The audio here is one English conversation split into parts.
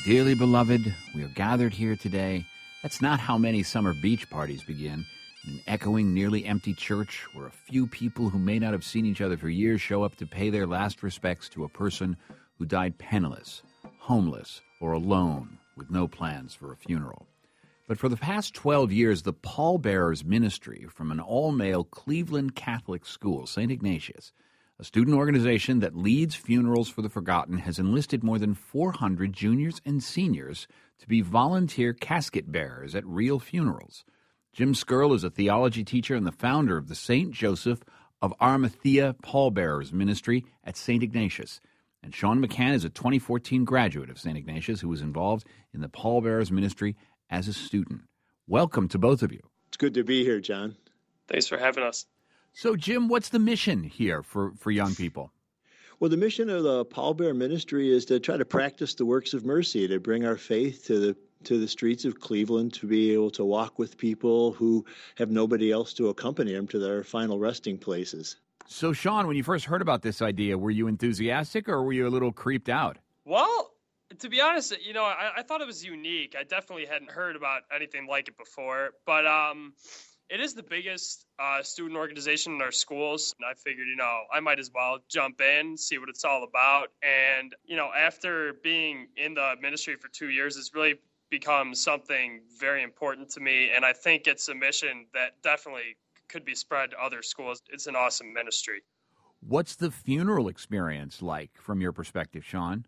Dearly beloved, we are gathered here today. That's not how many summer beach parties begin. In an echoing, nearly empty church where a few people who may not have seen each other for years show up to pay their last respects to a person who died penniless, homeless, or alone with no plans for a funeral. But for the past 12 years, the Pallbearers Ministry from an all-male Cleveland Catholic school, St. Ignatius, a student organization that leads funerals for the forgotten, has enlisted more than 400 juniors and seniors to be volunteer casket bearers at real funerals. Jim Skirl is a theology teacher and the founder of the St. Joseph of Arimathea Pallbearers Ministry at St. Ignatius. And Sean McCann is a 2014 graduate of St. Ignatius who was involved in the Pallbearers Ministry as a student. Welcome to both of you. It's good to be here, John. Thanks for having us. So, Jim, what's the mission here for young people? Well, the mission of the Pallbearer Ministry is to try to practice the works of mercy, to bring our faith to the streets of Cleveland, to be able to walk with people who have nobody else to accompany them to their final resting places. So, Sean, when you first heard about this idea, were you enthusiastic or were you a little creeped out? Well, to be honest, I thought it was unique. I definitely hadn't heard about anything like it before, but it is the biggest student organization in our schools. And I figured, I might as well jump in, see what it's all about. And, after being in the ministry for 2 years, it's really become something very important to me. And I think it's a mission that definitely could be spread to other schools. It's an awesome ministry. What's the funeral experience like from your perspective, Sean?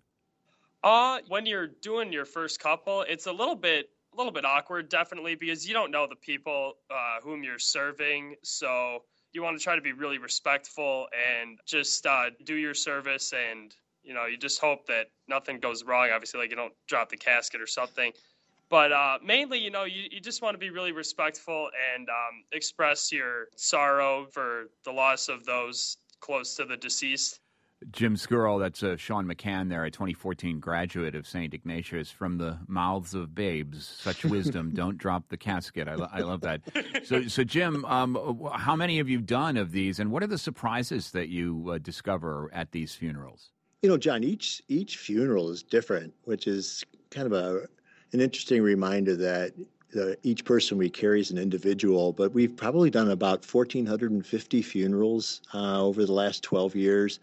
When you're doing your first couple, it's a little bit awkward, definitely, because you don't know the people whom you're serving. So you want to try to be really respectful and just do your service. And, you just hope that nothing goes wrong. Obviously, like you don't drop the casket or something. But mainly, you just want to be really respectful and express your sorrow for the loss of those close to the deceased. Jim Skirl, that's Sean McCann there, a 2014 graduate of St. Ignatius, from the mouths of babes. Such wisdom, don't drop the casket. I love that. So Jim, how many have you done of these, and what are the surprises that you discover at these funerals? John, each funeral is different, which is kind of an interesting reminder that each person we carry is an individual, but we've probably done about 1,450 funerals over the last 12 years.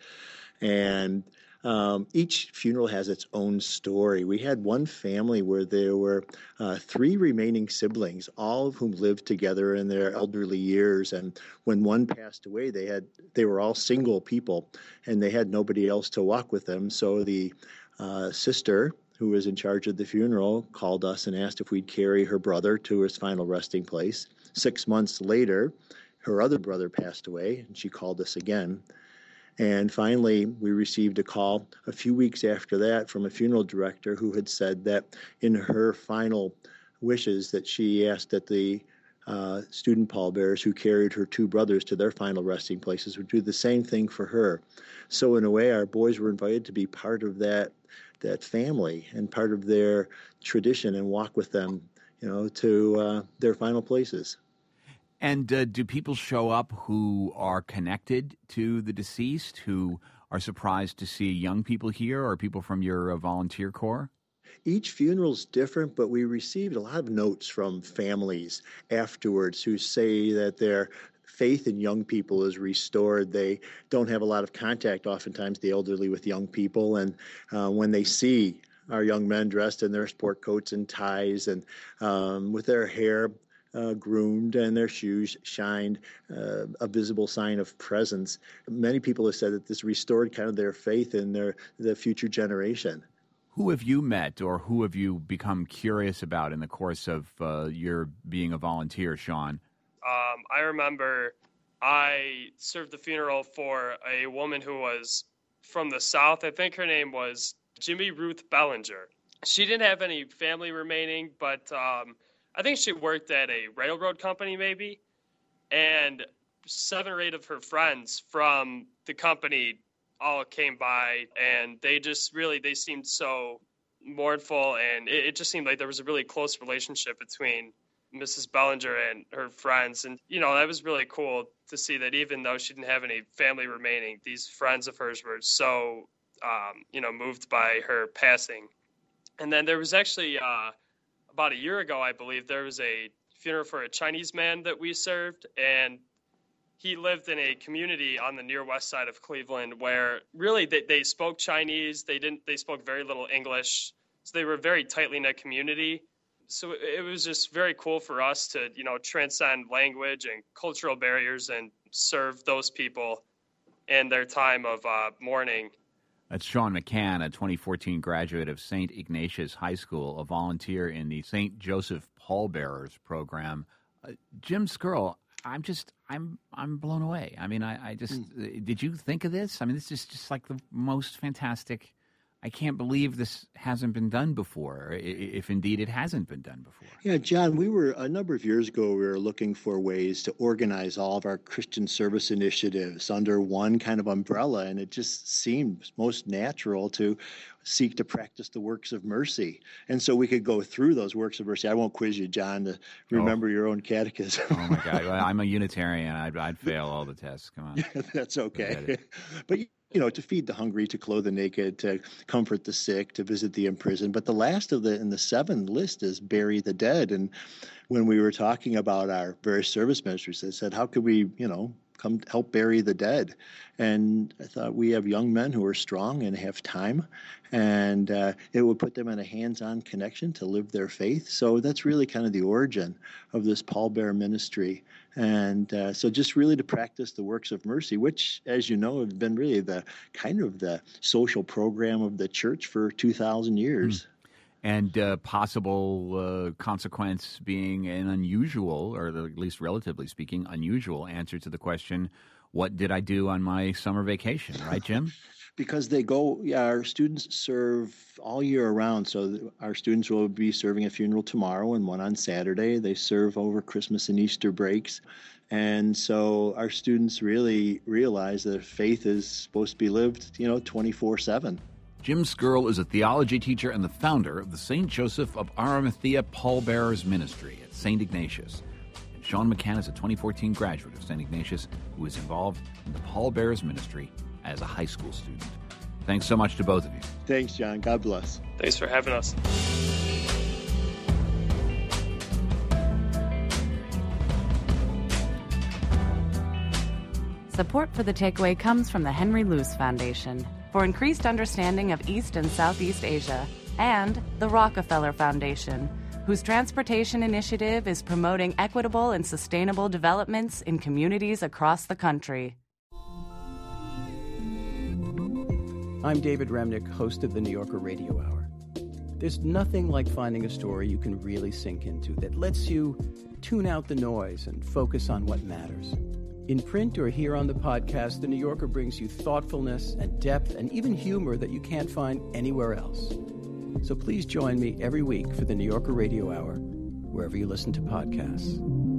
And each funeral has its own story. We had one family where there were 3 remaining siblings, all of whom lived together in their elderly years. And when one passed away, they were all single people, and they had nobody else to walk with them. So the sister, who was in charge of the funeral, called us and asked if we'd carry her brother to his final resting place. 6 months later, her other brother passed away, and she called us again. And finally, we received a call a few weeks after that from a funeral director who had said that in her final wishes that she asked that the student pallbearers who carried her 2 brothers to their final resting places would do the same thing for her. So in a way, our boys were invited to be part of that family and part of their tradition and walk with them, to their final places. And do people show up who are connected to the deceased, who are surprised to see young people here, or people from your volunteer corps? Each funeral's different, but we received a lot of notes from families afterwards who say that their faith in young people is restored. They don't have a lot of contact, oftentimes, the elderly, with young people. And when they see our young men dressed in their sport coats and ties and with their hair groomed and their shoes shined, a visible sign of presence, many people have said that this restored kind of their faith in the future generation. Who have you met or who have you become curious about in the course of your being a volunteer, Sean? I remember I served the funeral for a woman who was from the South. I think her name was Jimmy Ruth Bellinger. She didn't have any family remaining, but I think she worked at a railroad company maybe. And 7 or 8 of her friends from the company all came by, and they seemed so mournful, and it just seemed like there was a really close relationship between Mrs. Bellinger and her friends. And, that was really cool to see that even though she didn't have any family remaining, these friends of hers were so, moved by her passing. And then there was actually about a year ago, I believe, there was a funeral for a Chinese man that we served, and he lived in a community on the near west side of Cleveland where really they spoke Chinese. They spoke very little English. So they were a very tightly knit community. So it was just very cool for us to, transcend language and cultural barriers and serve those people in their time of mourning. That's Sean McCann, a 2014 graduate of St. Ignatius High School, a volunteer in the St. Joseph Pallbearers program. Jim Skirl, I'm blown away. I mean, I just did you think of this? I mean, this is just like the most fantastic. I can't believe this hasn't been done before, if indeed it hasn't been done before. Yeah, John, a number of years ago, we were looking for ways to organize all of our Christian service initiatives under one kind of umbrella, and it just seemed most natural to seek to practice the works of mercy. And so we could go through those works of mercy. I won't quiz you, John, to remember your own catechism. Oh, my God. Well, I'm a Unitarian. I'd fail all the tests. Come on. That's okay. But to feed the hungry, to clothe the naked, to comfort the sick, to visit the imprisoned. But the last in the 7 list is bury the dead. And when we were talking about our various service ministries, they said, how could we, come help bury the dead? And I thought, we have young men who are strong and have time, and it would put them in a hands-on connection to live their faith. So that's really kind of the origin of this pallbearer ministry. And so just really to practice the works of mercy, which, as you know, have been really the kind of the social program of the church for 2,000 years. And possible consequence being an unusual, or at least relatively speaking, unusual answer to the question, what did I do on my summer vacation? Right, Jim? Because our students serve all year round. So our students will be serving a funeral tomorrow and one on Saturday. They serve over Christmas and Easter breaks. And so our students really realize that faith is supposed to be lived, 24/7. Jim Skirl is a theology teacher and the founder of the St. Joseph of Arimathea Pallbearers Ministry at St. Ignatius. And Sean McCann is a 2014 graduate of St. Ignatius who is involved in the Pallbearers Ministry as a high school student. Thanks so much to both of you. Thanks, John. God bless. Thanks for having us. Support for The Takeaway comes from the Henry Luce Foundation for increased understanding of East and Southeast Asia, and the Rockefeller Foundation, whose transportation initiative is promoting equitable and sustainable developments in communities across the country. I'm David Remnick, host of the New Yorker Radio Hour. There's nothing like finding a story you can really sink into that lets you tune out the noise and focus on what matters. In print or here on the podcast, The New Yorker brings you thoughtfulness and depth and even humor that you can't find anywhere else. So please join me every week for the New Yorker Radio Hour, wherever you listen to podcasts.